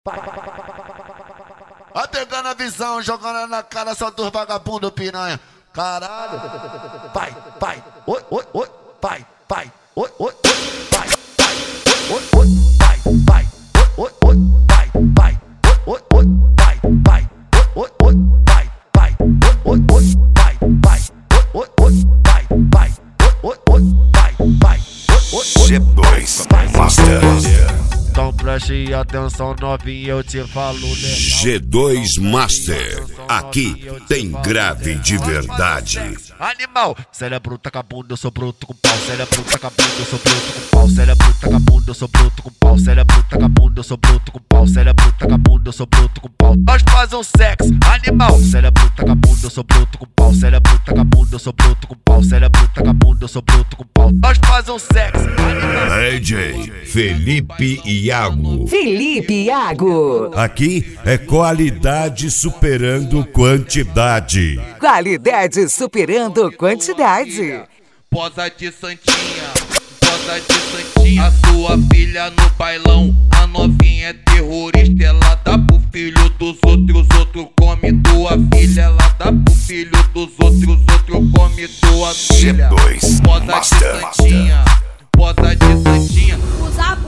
Pegando a visão, jogando na cara só dos vagabundo piranha. Caralho. Pai, oi, oi, oi. Pai, oi, oi, oi. Pai, oi, oi, pai, oi, oi, pai, oi, oi, pai, oi, oi, pai, oi, oi, pai, oi, oi, pai, oi, oi, pai, G2 Master. Então preste atenção, novinha, eu te falo legal. G2 Master, aqui tem grave de verdade. Animal, cê é bruta com a bunda, eu sou bruto com pau. Cê é bruta com a bunda, eu sou bruto com pau. Cê é bruta com a bunda, eu sou bruto com pau. Cê é bruta com a bunda, eu sou bruto com pau. Cê é bruta com a bunda, eu sou bruto com pau. Nós faz um sexo, animal. Cê é bruta com a bunda, eu sou bruto com pau. Cê é bruta com a bunda, eu sou bruto com pau. Cê é bruta com a bunda, eu sou bruto com pau. Nós faz um sexo, animal. DJ Felipe Iago. Felipe Iago. Aqui é qualidade superando quantidade. Qualidade superando quantidade. Posa de santinha, posa de santinha. A sua filha no bailão, a novinha é terrorista. Ela dá pro filho dos outros, outro come tua filha. Ela dá pro filho dos outros, outro come tua filha. G2 Posa Master. de santinha, posa de santinha. Usa a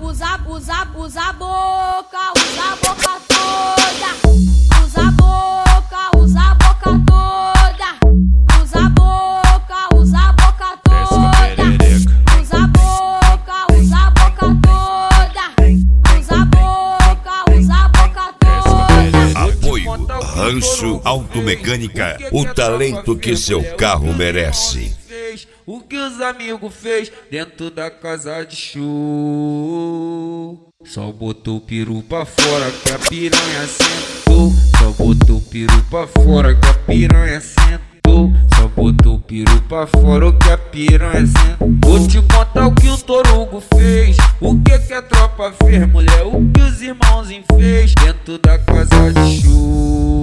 boca, usa a boca toda. Usa a boca, usa a boca toda. Usa a boca, usa a boca toda. Usa a boca, usa a boca toda. Usa a boca, usa a boca toda. Apoio Rancho Automecânica, o talento que seu carro merece. O que os amigos fez dentro da casa de show? Só botou o peru pra fora que a piranha sentou. Só botou o peru pra fora que a piranha sentou. Só botou o peru pra fora que a piranha sentou. Vou te contar o que o Torugo fez. O que a tropa fez, mulher? O que os irmãozinhos fez dentro da casa de show?